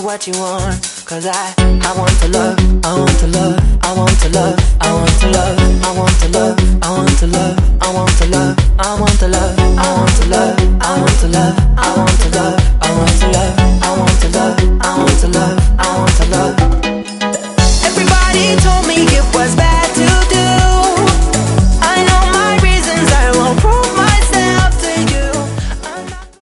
what you want. Cause I want to love, I want to love, I want to love, I want to love, I want to love, I want to love, I want to love, I want to love, I want to love, I want to love.